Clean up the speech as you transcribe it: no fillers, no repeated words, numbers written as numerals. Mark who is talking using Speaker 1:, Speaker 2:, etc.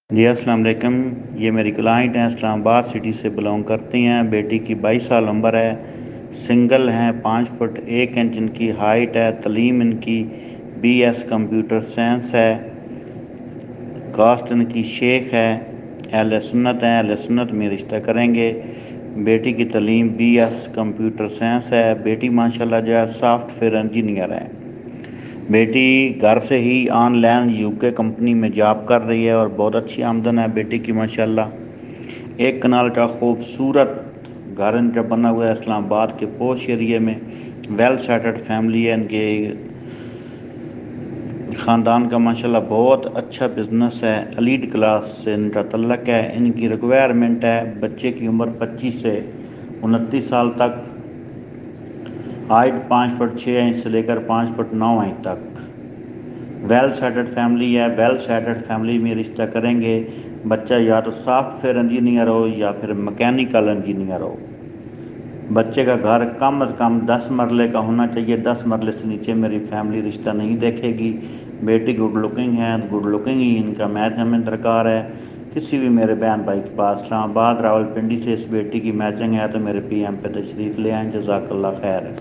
Speaker 1: جی السلام علیکم۔ یہ میری کلائنٹ ہیں، اسلام آباد سٹی سے بلونگ کرتی ہیں۔ بیٹی کی 22 سال عمر ہے، سنگل ہیں، 5 فٹ 1 انچ ان کی ہائٹ ہے، تعلیم ان کی BS کمپیوٹر سائنس ہے، کاسٹ ان کی شیخ ہے، اہل سنت ہیں، اہل سنت میں رشتہ کریں گے۔ بیٹی کی تعلیم BS کمپیوٹر سائنس ہے۔ بیٹی ماشاءاللہ جو ہے سافٹ ویئر انجینئر ہے۔ بیٹی گھر سے ہی آن لائن UK کمپنی میں جاب کر رہی ہے اور بہت اچھی آمدن ہے بیٹی کی ماشاءاللہ۔ 1 کنال کا خوبصورت گھر ان کا بنا ہوا ہے اسلام آباد کے پوش ایریے میں۔ ویل سیٹلڈ فیملی ہے ان کے خاندان کا ماشاءاللہ، بہت اچھا بزنس ہے، ایلیٹ کلاس سے ان کا تعلق ہے۔ ان کی ریکوائرمنٹ ہے بچے کی عمر 25 سے 29 سال تک، ہائٹ 5 فٹ 6 انچ سے لے کر 5 فٹ 9 انچ تک۔ ویل سیٹلڈ فیملی ہے، ویل سیٹلڈ فیملی میں رشتہ کریں گے۔ بچہ یا تو سافٹ ویئر انجینئر ہو یا پھر مکینیکل انجینئر ہو۔ بچے کا گھر کم از کم 10 مرلے کا ہونا چاہیے، 10 مرلے سے نیچے میری فیملی رشتہ نہیں دیکھے گی۔ بیٹی گڈ لکنگ ہے، گڈ لکنگ ہی ان کا میچ ہمیں درکار ہے۔ کسی بھی میرے بہن بھائی کے پاس اسلام آباد راولپنڈی سے اس بیٹی کی میچنگ ہے تو میرے PM پہ تشریف لے آئیں۔ جزاک اللہ خیر۔